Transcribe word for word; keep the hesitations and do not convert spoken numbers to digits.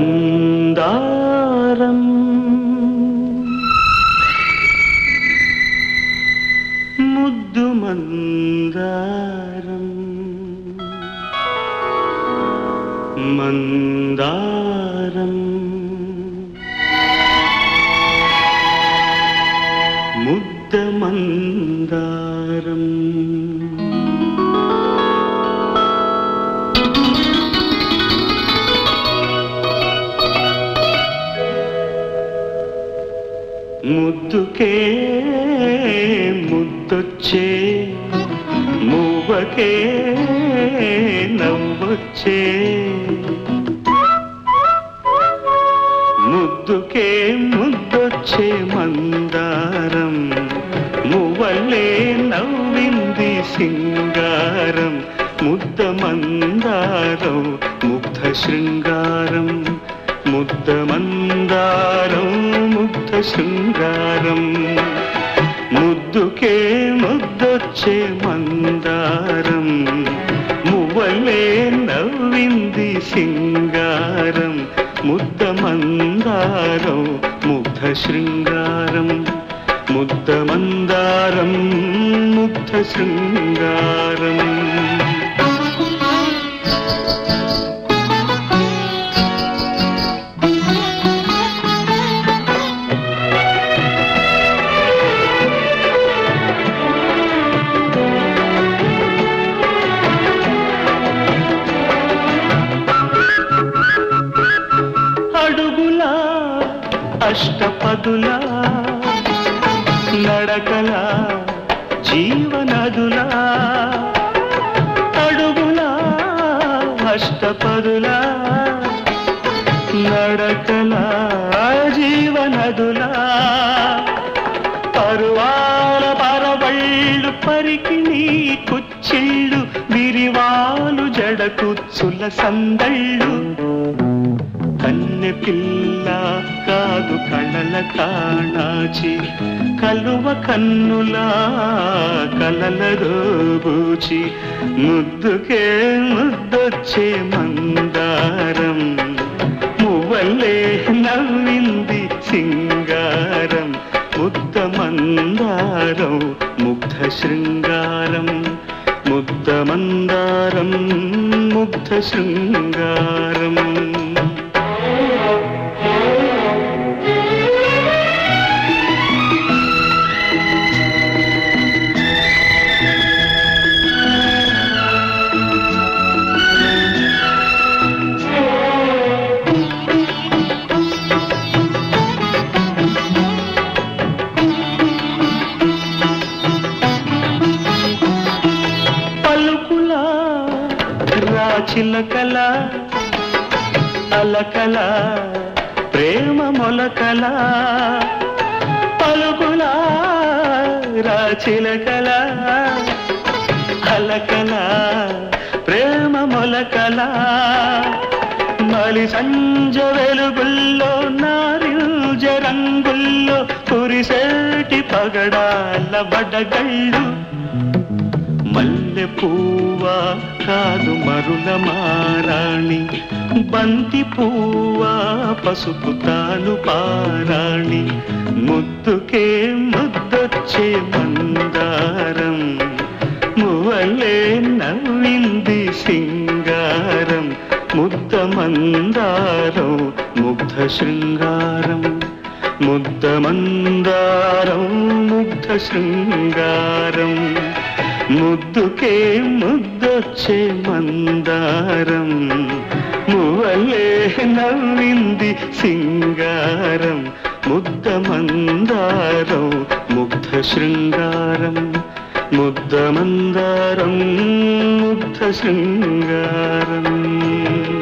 మందారం ముద్దు మందారం మందారం ముద్ద మందారం ముద్దుకే ముద్దొచ్చే మూవకే నవ్వొచ్చే ముద్దుకే ముద్దొచ్చే మందారం మువ్వలే నవ్వింది సింగారం ముద్ద మందారం ముగ్ధ శృంగారం ముద్ద మందారం ముగ్ధ శృంగారం ముద్దుకే ముద్దొచ్చే మందారం మువ్వలే నవ్వింది సింగారం ముద్ద మందారం ముగ్ధ శృంగారం ముద్ద మందారం ముగ్ధ శృంగారం అష్టపదులా నడకలా జీవనదులా అడుగులా అష్టపదులా నడకలా జీవనదులా పరువాల పరవళ్ళు పరికిణి కుచ్చిళ్ళు విరివాలు జడకుచ్చుల సందళ్ళు కన్నె పిల్ల కాదు కళల కాణాచి కలువ కన్నులా కలల దోబూచి ముద్దుకే ముద్దొచ్చే మందారం మువ్వలే నవ్వింది సింగారం ముద్ద మందారం ముగ్ధ శృంగారం ముద్ద మందారం ముగ్ధ శృంగారం చిలకల అలకల ప్రేమ మొలకల పలుకుల రాచిలకల అలకల ప్రేమ మొలకల మలి సంజ వెలుగుల్లో నారింజ రంగుల్లో కురిసేటి పగడాల బడగళ్ళు మల్లె పువ్వా కాదు మరుల మారాణి బంతి పువ్వా పసుపు తాను పారాణి ముద్దుకే ముద్దొచ్చే మందారం మువ్వలే నవ్వింది సింగారం ముద్ద మందారం ముగ్ధ శృంగారం ముద్ద మందారం ముగ్ధ శృంగారం ముద్దుకే ముద్దొచ్చే మందారం మువ్వలే నవ్వింది సింగారం ముద్ద మందారం ముగ్ధ శృంగారం ముద్ద మందారం ముగ్ధ శృంగారం